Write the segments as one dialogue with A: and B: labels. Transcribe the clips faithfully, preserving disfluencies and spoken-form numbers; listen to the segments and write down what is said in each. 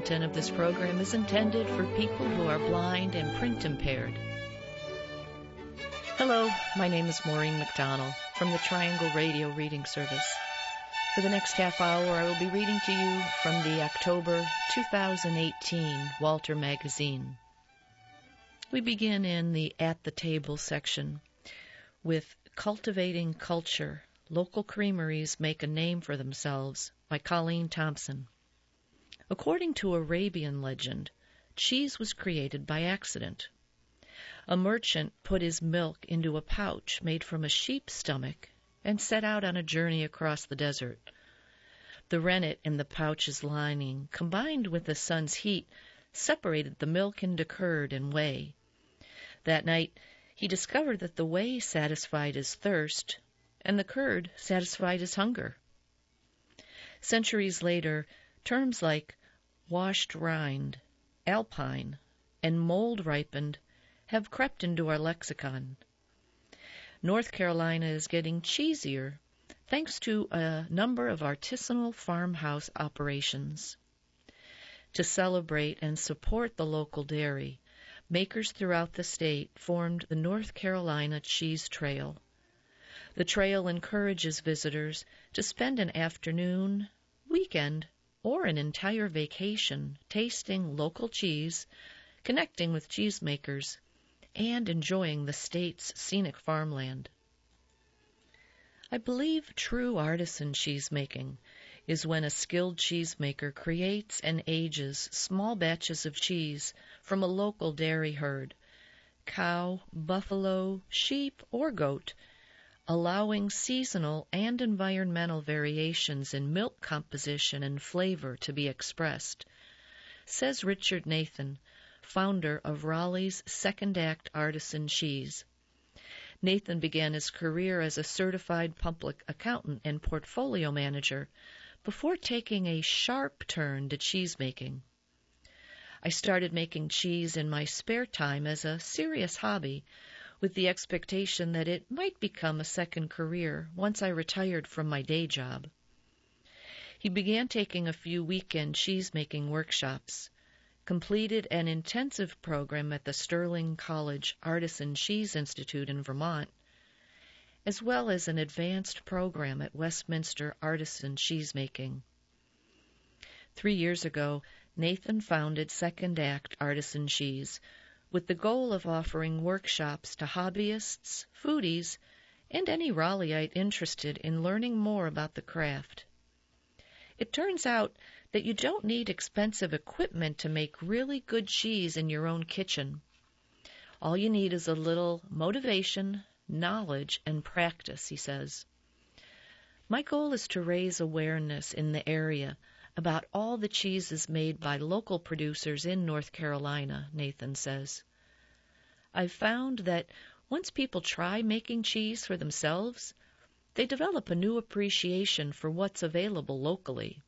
A: content of this program is intended for people who are blind and print impaired. Hello, my name is Maureen McDonald from the Triangle Radio Reading Service. For the next half hour, I will be reading to you from the October two thousand eighteen Walter Magazine. We begin in the At the Table section with Cultivating Culture, Local Creameries Make a Name for Themselves by Colleen Thompson. According to Arabian legend, cheese was created by accident. A merchant put his milk into a pouch made from a sheep's stomach and set out on a journey across the desert. The rennet in the pouch's lining, combined with the sun's heat, separated the milk into curd and whey. That night, he discovered that the whey satisfied his thirst, and the curd satisfied his hunger. Centuries later, terms like washed rind, alpine, and mold-ripened have crept into our lexicon. North Carolina is getting cheesier thanks to a number of artisanal farmhouse operations. To celebrate and support the local dairy, makers throughout the state formed the North Carolina Cheese Trail. The trail encourages visitors to spend an afternoon, weekend, or an entire vacation tasting local cheese, connecting with cheesemakers, and enjoying the state's scenic farmland. I believe true artisan cheesemaking is when a skilled cheesemaker creates and ages small batches of cheese from a local dairy herd, cow, buffalo, sheep, or goat, allowing seasonal and environmental variations in milk composition and flavor to be expressed, says Richard Nathan, founder of Raleigh's Second Act Artisan Cheese. Nathan began his career as a certified public accountant and portfolio manager before taking a sharp turn to cheesemaking. I started making cheese in my spare time as a serious hobby, with the expectation that it might become a second career once I retired from my day job. He began taking a few weekend cheesemaking workshops, completed an intensive program at the Sterling College Artisan Cheese Institute in Vermont, as well as an advanced program at Westminster Artisan Cheesemaking. Three years ago, Nathan founded Second Act Artisan Cheese, with the goal of offering workshops to hobbyists, foodies, and any Raleighite interested in learning more about the craft. It turns out that you don't need expensive equipment to make really good cheese in your own kitchen. All you need is a little motivation, knowledge, and practice, he says. My goal is to raise awareness in the area about all the cheeses made by local producers in North Carolina, Nathan says. I've found that once people try making cheese for themselves, they develop a new appreciation for what's available locally.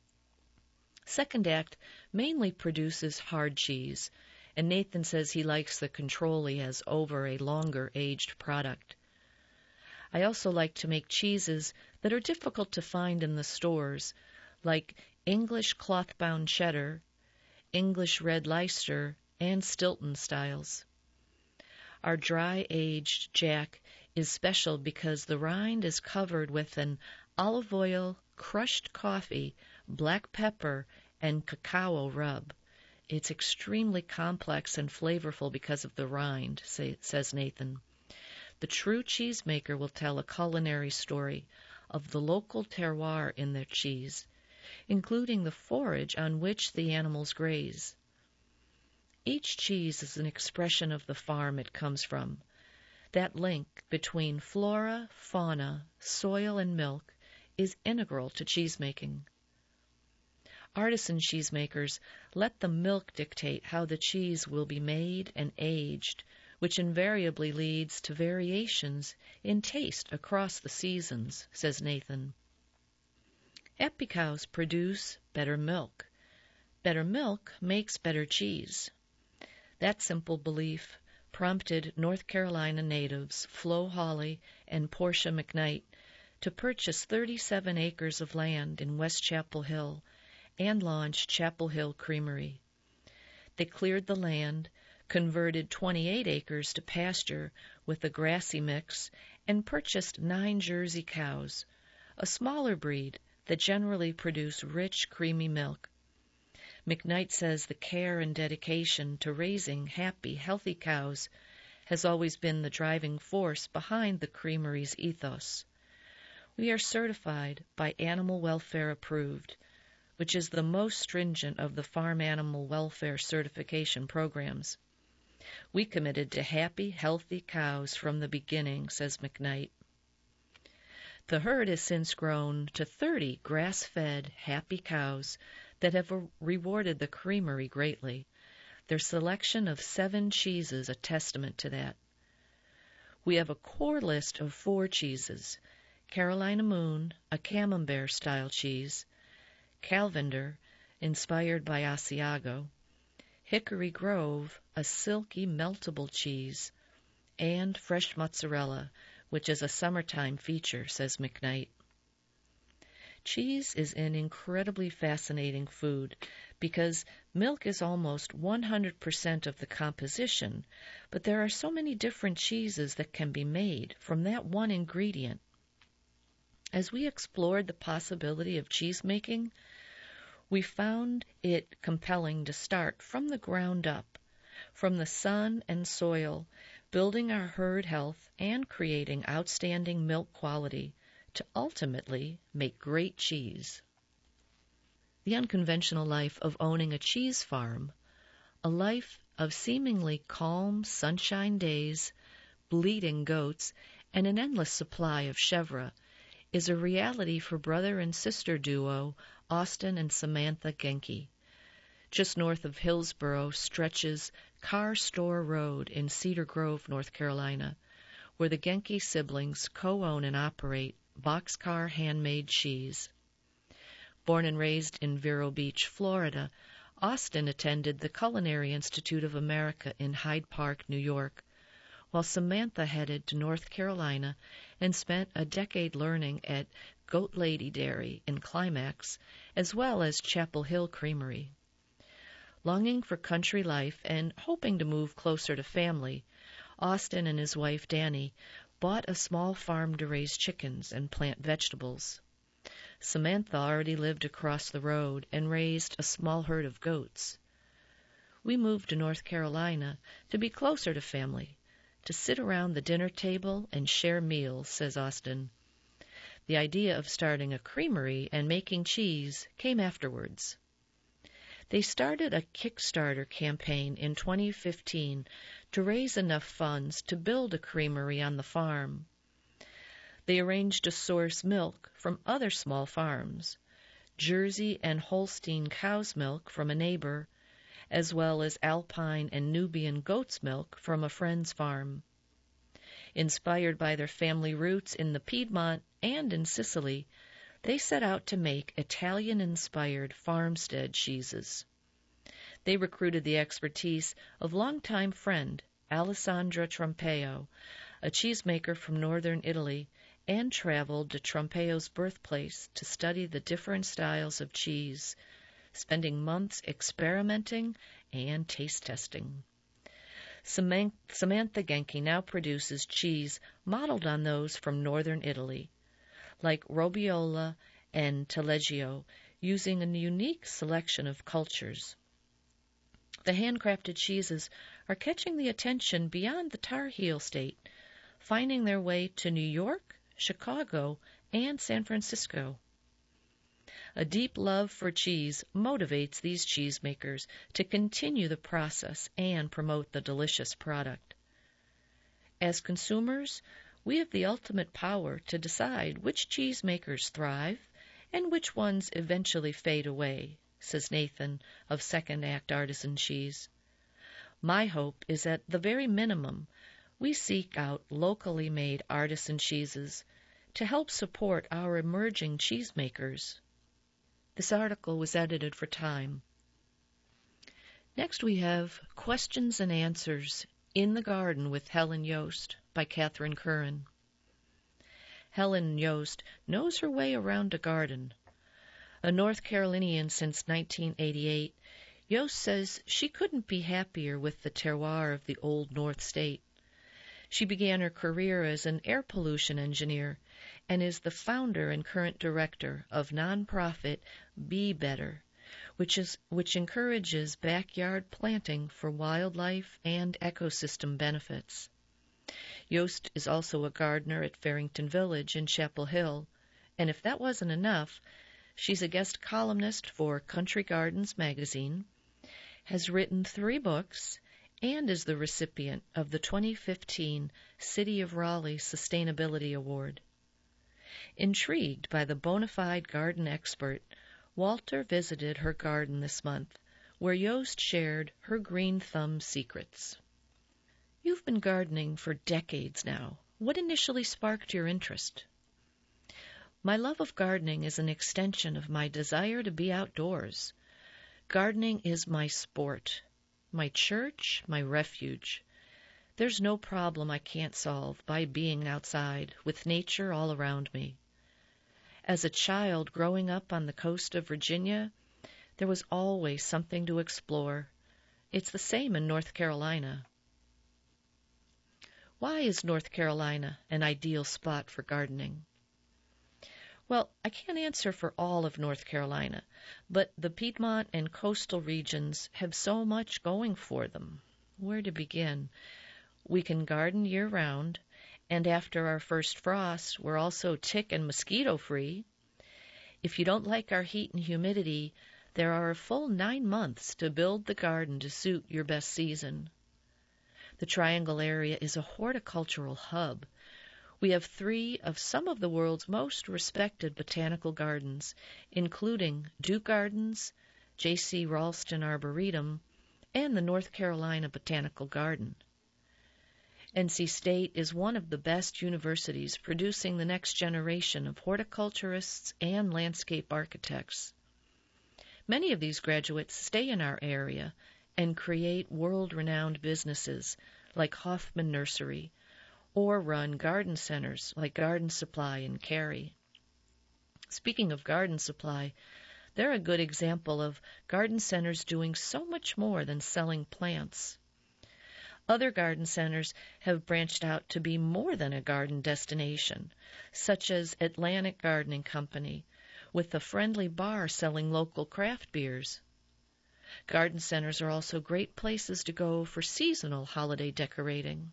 A: Second Act mainly produces hard cheese, and Nathan says he likes the control he has over a longer-aged product. I also like to make cheeses that are difficult to find in the stores, like English cloth-bound cheddar, English red Leicester, and Stilton styles. Our dry-aged Jack is special because the rind is covered with an olive oil, crushed coffee, black pepper, and cacao rub. It's extremely complex and flavorful because of the rind, say, says Nathan. The true cheesemaker will tell a culinary story of the local terroir in their cheese, including the forage on which the animals graze. Each cheese is an expression of the farm it comes from. That link between flora, fauna, soil, and milk is integral to cheesemaking. Artisan cheesemakers let the milk dictate how the cheese will be made and aged, which invariably leads to variations in taste across the seasons, says Nathan. Epi cows produce better milk. Better milk makes better cheese. That simple belief prompted North Carolina natives Flo Hawley and Portia McKnight to purchase thirty-seven acres of land in West Chapel Hill and launched Chapel Hill Creamery. They cleared the land, converted twenty-eight acres to pasture with a grassy mix, and purchased nine Jersey cows, a smaller breed that generally produce rich, creamy milk. McKnight says the care and dedication to raising happy, healthy cows has always been the driving force behind the creamery's ethos. We are certified by Animal Welfare Approved, which is the most stringent of the farm animal welfare certification programs. We committed to happy, healthy cows from the beginning, says McKnight. The herd has since grown to thirty grass-fed, happy cows that have rewarded the creamery greatly. Their selection of seven cheeses a testament to that. We have a core list of four cheeses: Carolina Moon, a Camembert-style cheese; Calvender, inspired by Asiago; Hickory Grove, a silky, meltable cheese; and fresh mozzarella, which is a summertime feature, says McKnight. Cheese is an incredibly fascinating food because milk is almost one hundred percent of the composition, but there are so many different cheeses that can be made from that one ingredient. As we explored the possibility of cheese making, we found it compelling to start from the ground up, from the sun and soil, building our herd health and creating outstanding milk quality to ultimately make great cheese. The unconventional life of owning a cheese farm, a life of seemingly calm sunshine days, bleating goats, and an endless supply of chèvre, is a reality for brother and sister duo Austin and Samantha Genke. Just north of Hillsboro stretches Car Store Road in Cedar Grove, North Carolina, where the Genke siblings co-own and operate Boxcar Handmade Cheese. Born and raised in Vero Beach, Florida, Austin attended the Culinary Institute of America in Hyde Park, New York, while Samantha headed to North Carolina and spent a decade learning at Goat Lady Dairy in Climax, as well as Chapel Hill Creamery. Longing for country life and hoping to move closer to family, Austin and his wife Danny bought a small farm to raise chickens and plant vegetables. Samantha already lived across the road and raised a small herd of goats. We moved to North Carolina to be closer to family, to sit around the dinner table and share meals, says Austin. The idea of starting a creamery and making cheese came afterwards. They started a Kickstarter campaign in twenty fifteen to raise enough funds to build a creamery on the farm. They arranged to source milk from other small farms, Jersey and Holstein cow's milk from a neighbor, as well as Alpine and Nubian goat's milk from a friend's farm. Inspired by their family roots in the Piedmont and in Sicily, they set out to make Italian-inspired farmstead cheeses. They recruited the expertise of longtime friend Alessandra Trompeo, a cheesemaker from northern Italy, and traveled to Trompeo's birthplace to study the different styles of cheese, spending months experimenting and taste testing. Samantha Genke now produces cheese modeled on those from northern Italy, like Robiola and Taleggio, using a unique selection of cultures. The handcrafted cheeses are catching the attention beyond the Tar Heel state, finding their way to New York, Chicago, and San Francisco. A deep love for cheese motivates these cheesemakers to continue the process and promote the delicious product. As consumers, we have the ultimate power to decide which cheesemakers thrive and which ones eventually fade away, says Nathan of Second Act Artisan Cheese. My hope is at the very minimum we seek out locally made artisan cheeses to help support our emerging cheesemakers. This article was edited for Time. Next we have Questions and Answers in the Garden with Helen Yost by Catherine Curran. Helen Yost knows her way around a garden. A North Carolinian since nineteen eighty-eight, Yost says she couldn't be happier with the terroir of the old North State. She began her career as an air pollution engineer and is the founder and current director of nonprofit Be Better, which is which encourages backyard planting for wildlife and ecosystem benefits. Yost is also a gardener at Farrington Village in Chapel Hill, and if that wasn't enough, she's a guest columnist for Country Gardens magazine, has written three books, and is the recipient of the twenty fifteen City of Raleigh Sustainability Award. Intrigued by the bona fide garden expert, Walter visited her garden this month, where Yost shared her green thumb secrets. You've been gardening for decades now. What initially sparked your interest? My love of gardening is an extension of my desire to be outdoors. Gardening is my sport, my church, my refuge. There's no problem I can't solve by being outside with nature all around me. As a child growing up on the coast of Virginia, there was always something to explore. It's the same in North Carolina. Why is North Carolina an ideal spot for gardening? Well, I can't answer for all of North Carolina, but the Piedmont and coastal regions have so much going for them. Where to begin? We can garden year-round, and after our first frost, we're also tick and mosquito-free. If you don't like our heat and humidity, there are a full nine months to build the garden to suit your best season. The Triangle area is a horticultural hub. We have three of some of the world's most respected botanical gardens, including Duke Gardens, J C Ralston Arboretum, and the North Carolina Botanical Garden. N C State is one of the best universities producing the next generation of horticulturists and landscape architects. Many of these graduates stay in our area and create world-renowned businesses like Hoffman Nursery, or run garden centers like Garden Supply in Cary. Speaking of garden supply, they're a good example of garden centers doing so much more than selling plants. Other garden centers have branched out to be more than a garden destination, such as Atlantic Gardening Company, with a friendly bar selling local craft beers. Garden centers are also great places to go for seasonal holiday decorating.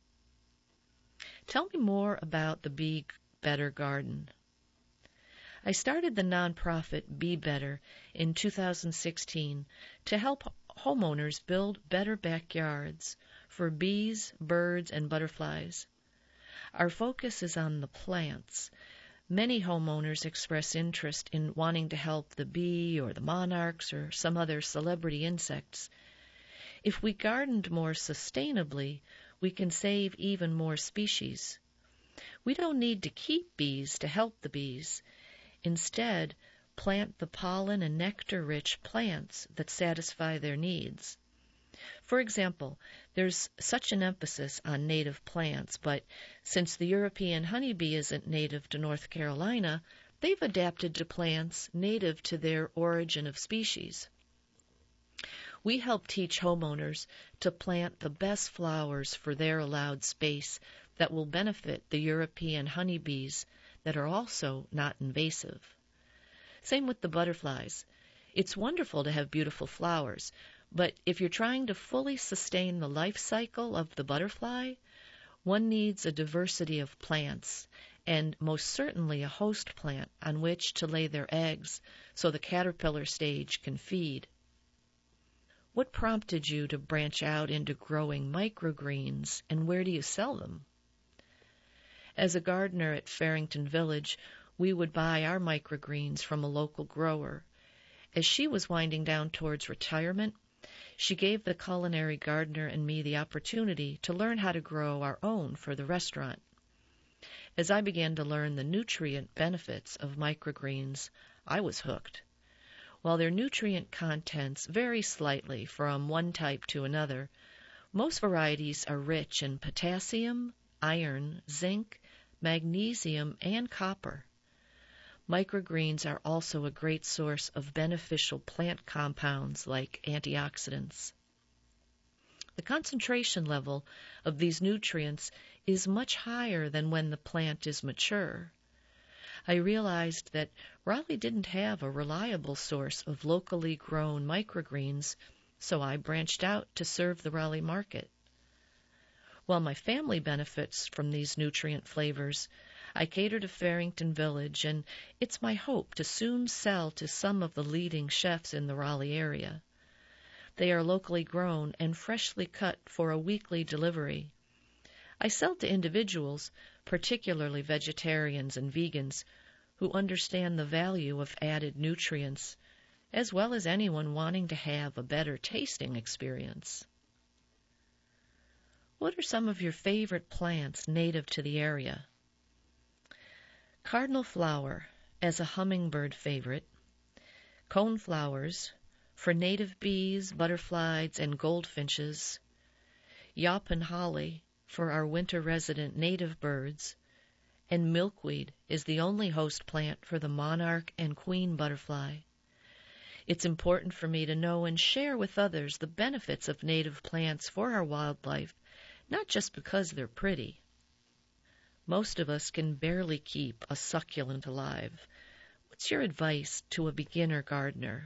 A: Tell me more about the Be Better Garden. I started the nonprofit Be Better in two thousand sixteen to help homeowners build better backyards for bees, birds, and butterflies. Our focus is on the plants. Many homeowners express interest in wanting to help the bee or the monarchs or some other celebrity insects. If we gardened more sustainably, we can save even more species. We don't need to keep bees to help the bees. Instead, plant the pollen and nectar-rich plants that satisfy their needs. For example, there's such an emphasis on native plants, but since the European honeybee isn't native to North Carolina, they've adapted to plants native to their origin of species. We help teach homeowners to plant the best flowers for their allowed space that will benefit the European honeybees that are also not invasive. Same with the butterflies. It's wonderful to have beautiful flowers, but if you're trying to fully sustain the life cycle of the butterfly, one needs a diversity of plants, and most certainly a host plant on which to lay their eggs so the caterpillar stage can feed. What prompted you to branch out into growing microgreens, and where do you sell them? As a gardener at Farrington Village, we would buy our microgreens from a local grower. As she was winding down towards retirement, she gave the culinary gardener and me the opportunity to learn how to grow our own for the restaurant. As I began to learn the nutrient benefits of microgreens, I was hooked. While their nutrient contents vary slightly from one type to another, most varieties are rich in potassium, iron, zinc, magnesium, and copper. Microgreens are also a great source of beneficial plant compounds like antioxidants. The concentration level of these nutrients is much higher than when the plant is mature. I realized that Raleigh didn't have a reliable source of locally grown microgreens, so I branched out to serve the Raleigh market. While my family benefits from these nutrient flavors, I cater to Farrington Village, and it's my hope to soon sell to some of the leading chefs in the Raleigh area. They are locally grown and freshly cut for a weekly delivery. I sell to individuals, particularly vegetarians and vegans, who understand the value of added nutrients, as well as anyone wanting to have a better tasting experience. What are some of your favorite plants native to the area? Cardinal flower as a hummingbird favorite, coneflowers for native bees, butterflies, and goldfinches, yaupon holly for our winter resident native birds, and milkweed is the only host plant for the monarch and queen butterfly. It's important for me to know and share with others the benefits of native plants for our wildlife, not just because they're pretty. Most of us can barely keep a succulent alive. What's your advice to a beginner gardener?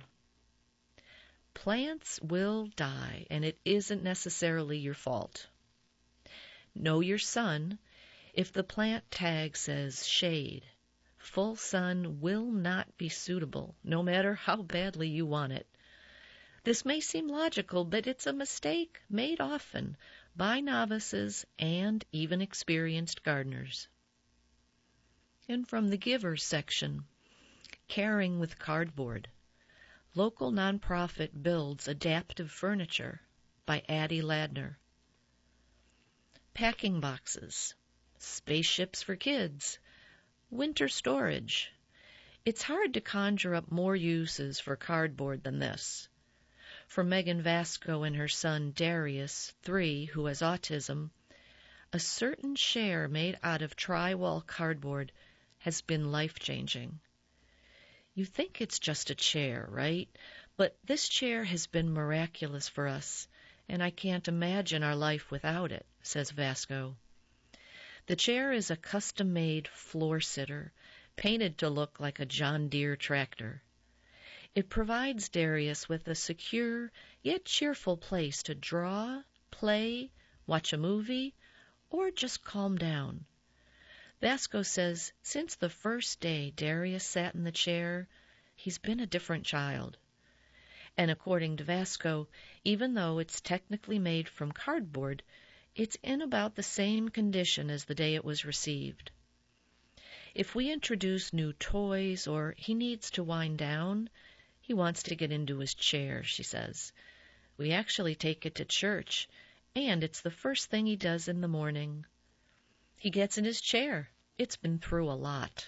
A: Plants will die, and it isn't necessarily your fault. Know your sun. If the plant tag says shade, full sun will not be suitable, no matter how badly you want it. This may seem logical, but it's a mistake made often by novices and even experienced gardeners. And from the Givers section, Caring with Cardboard. Local nonprofit builds adaptive furniture by Addie Ladner. Packing boxes, spaceships for kids, winter storage. It's hard to conjure up more uses for cardboard than this. For Megan Vasco and her son Darius, three, who has autism, a certain chair made out of tri-wall cardboard has been life-changing. You think it's just a chair, right? But this chair has been miraculous for us, and I can't imagine our life without it, says Vasco. The chair is a custom-made floor sitter, painted to look like a John Deere tractor. It provides Darius with a secure yet cheerful place to draw, play, watch a movie, or just calm down. Vasco says since the first day Darius sat in the chair, he's been a different child. And according to Vasco, even though it's technically made from cardboard, it's in about the same condition as the day it was received. If we introduce new toys or he needs to wind down, he wants to get into his chair, she says. We actually take it to church, and it's the first thing he does in the morning. He gets in his chair. It's been through a lot.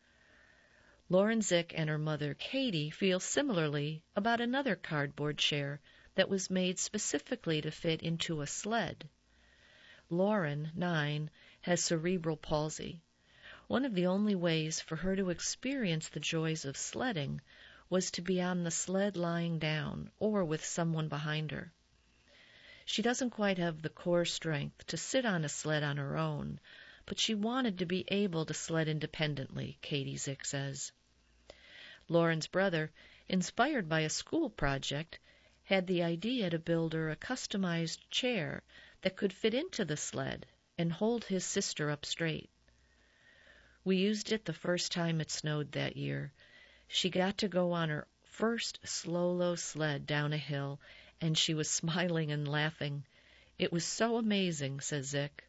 A: Lauren Zick and her mother, Katie, feel similarly about another cardboard chair that was made specifically to fit into a sled. Lauren, nine, has cerebral palsy. One of the only ways for her to experience the joys of sledding was to be on the sled lying down or with someone behind her. She doesn't quite have the core strength to sit on a sled on her own, but she wanted to be able to sled independently, Katie Zick says. Lauren's brother, inspired by a school project, had the idea to build her a customized chair that could fit into the sled and hold his sister up straight. We used it the first time it snowed that year. She got to go on her first slow-low sled down a hill, and she was smiling and laughing. It was so amazing, says Zick.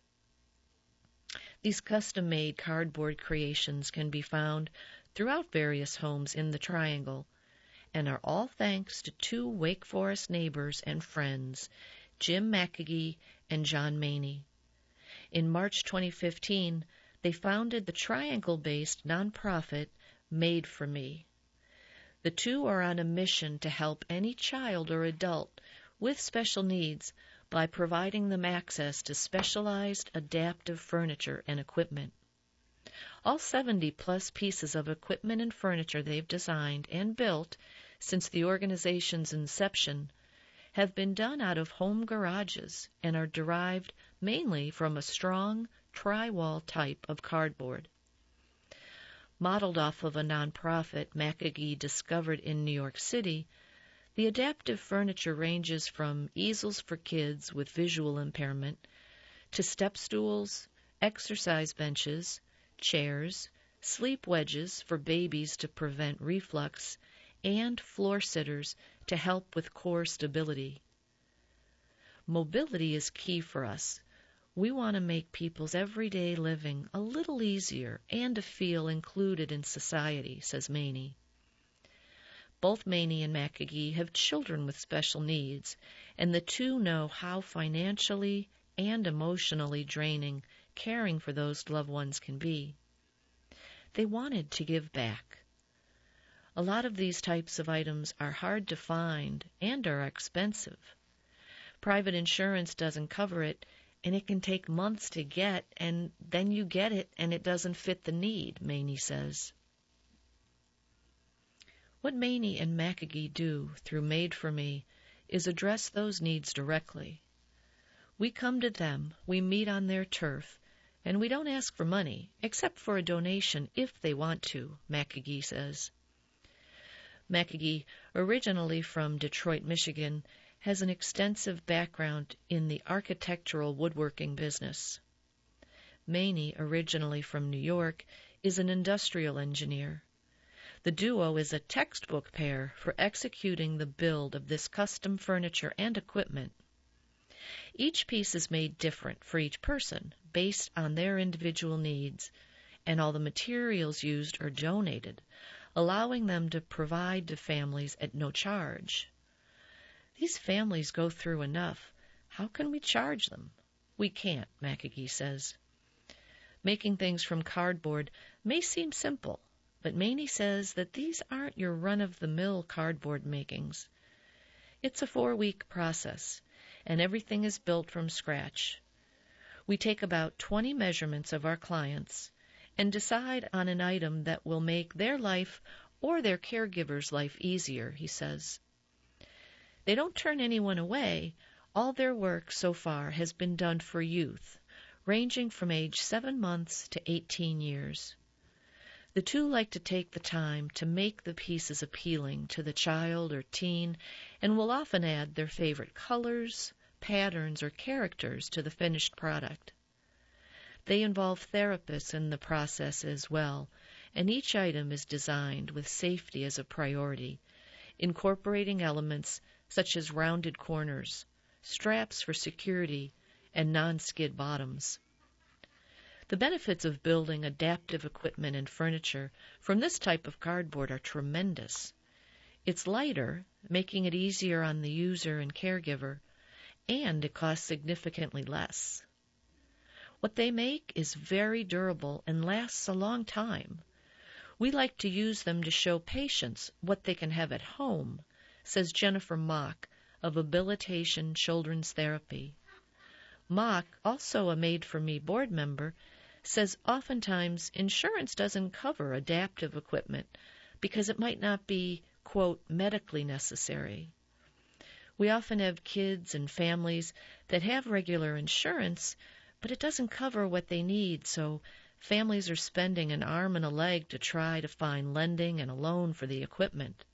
A: These custom-made cardboard creations can be found throughout various homes in the Triangle, and are all thanks to two Wake Forest neighbors and friends, Jim McAgee and John Maney. In March twenty fifteen, they founded the Triangle-based nonprofit Made for Me. The two are on a mission to help any child or adult with special needs by providing them access to specialized adaptive furniture and equipment. All seventy-plus pieces of equipment and furniture they've designed and built since the organization's inception have been done out of home garages and are derived mainly from a strong tri-wall type of cardboard. Modeled off of a nonprofit McAgee discovered in New York City, the adaptive furniture ranges from easels for kids with visual impairment to step stools, exercise benches, chairs, sleep wedges for babies to prevent reflux, and floor sitters to help with core stability. Mobility is key for us. We want to make people's everyday living a little easier and to feel included in society, says Maney. Both Maney and McAgee have children with special needs, and the two know how financially and emotionally draining caring for those loved ones can be. They wanted to give back. A lot of these types of items are hard to find and are expensive. Private insurance doesn't cover it, and it can take months to get, and then you get it and it doesn't fit the need, Maney says. What Maney and McAgee do through Made for Me is address those needs directly. We come to them, we meet on their turf, and we don't ask for money, except for a donation if they want to, McAgee says. McAgee, originally from Detroit, Michigan, has an extensive background in the architectural woodworking business. Maney, originally from New York, is an industrial engineer. The duo is a textbook pair for executing the build of this custom furniture and equipment. Each piece is made different for each person, based on their individual needs, and all the materials used are donated, allowing them to provide to families at no charge. These families go through enough. How can we charge them? We can't, McAgee says. Making things from cardboard may seem simple, but Maney says that these aren't your run-of-the-mill cardboard makings. It's a four-week process, and everything is built from scratch. We take about twenty measurements of our clients and decide on an item that will make their life or their caregiver's life easier, he says. They don't turn anyone away. All their work so far has been done for youth, ranging from age seven months to eighteen years. The two like to take the time to make the pieces appealing to the child or teen, and will often add their favorite colors, patterns, or characters to the finished product. They involve therapists in the process as well, and each item is designed with safety as a priority, incorporating elements such as rounded corners, straps for security, and non-skid bottoms. The benefits of building adaptive equipment and furniture from this type of cardboard are tremendous. It's lighter, making it easier on the user and caregiver, and it costs significantly less. What they make is very durable and lasts a long time. We like to use them to show patients what they can have at home, says Jennifer Mock of Habilitation Children's Therapy. Mock, also a Made for Me board member, says oftentimes insurance doesn't cover adaptive equipment because it might not be, quote, medically necessary. We often have kids and families that have regular insurance, but it doesn't cover what they need, so families are spending an arm and a leg to try to find lending and a loan for the equipment.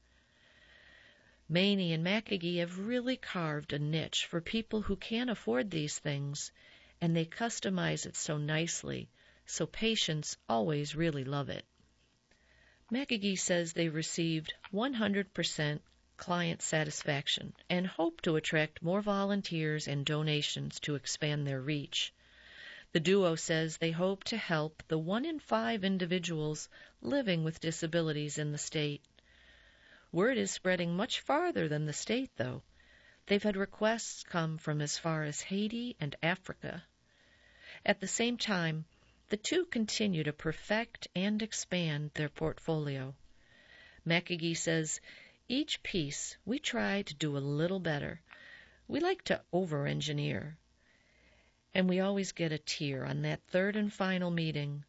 A: Maney and McAgee have really carved a niche for people who can't afford these things, and they customize it so nicely, so patients always really love it. McAgee says they received one hundred percent client satisfaction and hope to attract more volunteers and donations to expand their reach. The duo says they hope to help the one in five individuals living with disabilities in the state. Word is spreading much farther than the state, though. They've had requests come from as far as Haiti and Africa. At the same time, the two continue to perfect and expand their portfolio. McAgee says, each piece we try to do a little better. We like to over-engineer. And we always get a tear on that third and final meeting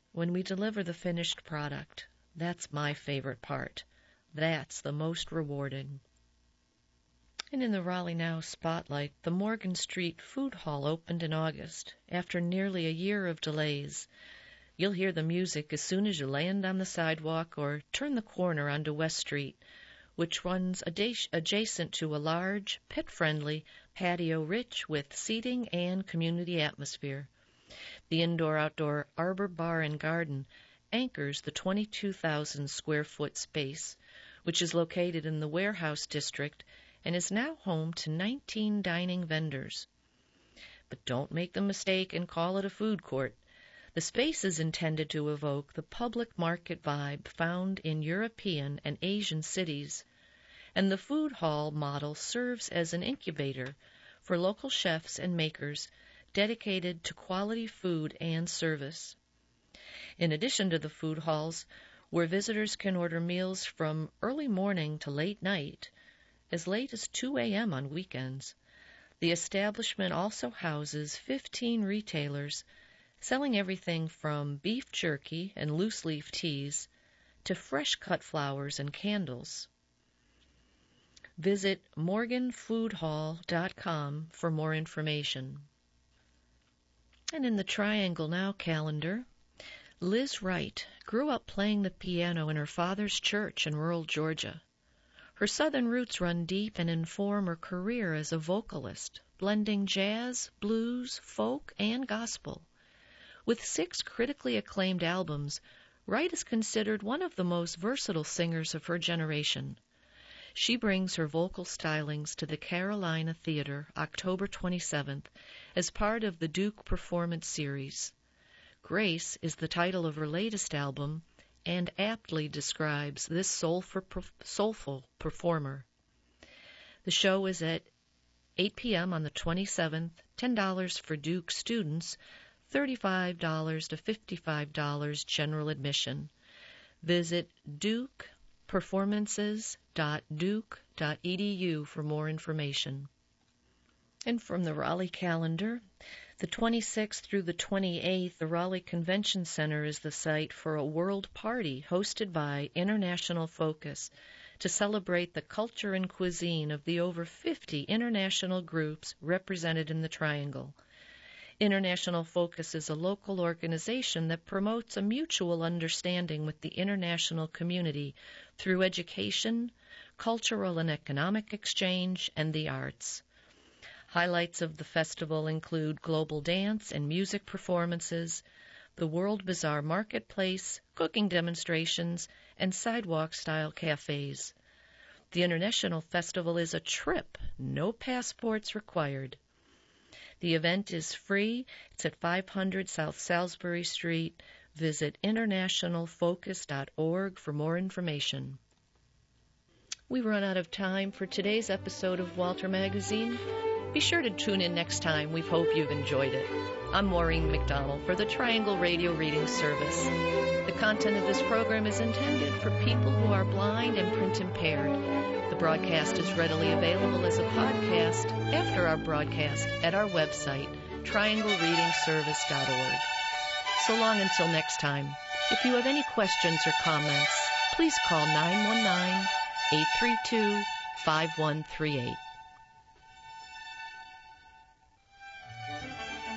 A: when we deliver the finished product. That's my favorite part. That's the most rewarding. And in the Raleigh Now spotlight, the Morgan Street Food Hall opened in August after nearly a year of delays. You'll hear the music as soon as you land on the sidewalk or turn the corner onto West Street, which runs adjacent to a large, pet-friendly patio rich with seating and community atmosphere. The indoor-outdoor Arbor Bar and Garden anchors the twenty-two thousand square foot space, which is located in the Warehouse District and is now home to nineteen dining vendors. But don't make the mistake and call it a food court. The space is intended to evoke the public market vibe found in European and Asian cities, and the food hall model serves as an incubator for local chefs and makers dedicated to quality food and service. In addition to the food halls, where visitors can order meals from early morning to late night, as late as two a.m. on weekends, the establishment also houses fifteen retailers selling everything from beef jerky and loose-leaf teas to fresh-cut flowers and candles. Visit morgan food hall dot com for more information. And in the Triangle Now calendar, Liz Wright grew up playing the piano in her father's church in rural Georgia. Her southern roots run deep and inform her career as a vocalist, blending jazz, blues, folk, and gospel. With six critically acclaimed albums, Wright is considered one of the most versatile singers of her generation. She brings her vocal stylings to the Carolina Theater October twenty-seventh as part of the Duke Performance Series. Grace is the title of her latest album and aptly describes this soulful, soulful performer. The show is at eight p.m. on the twenty-seventh, ten dollars for Duke students, thirty-five dollars to fifty-five dollars general admission. Visit duke performances dot duke dot e d u for more information. And from the Raleigh calendar, the twenty-sixth through the twenty-eighth, the Raleigh Convention Center is the site for a world party hosted by International Focus to celebrate the culture and cuisine of the over fifty international groups represented in the Triangle. International Focus is a local organization that promotes a mutual understanding with the international community through education, cultural and economic exchange, and the arts. Highlights of the festival include global dance and music performances, the World Bazaar Marketplace, cooking demonstrations, and sidewalk-style cafes. The International Festival is a trip, no passports required. The event is free. It's at five hundred South Salisbury Street. Visit international focus dot org for more information. We've run out of time for today's episode of Walter Magazine. Be sure to tune in next time. We hope you've enjoyed it. I'm Maureen McDonald for the Triangle Radio Reading Service. The content of this program is intended for people who are blind and print impaired. The broadcast is readily available as a podcast after our broadcast at our website, triangle reading service dot org. So long until next time. If you have any questions or comments, please call nine one nine, eight three two, five one three eight.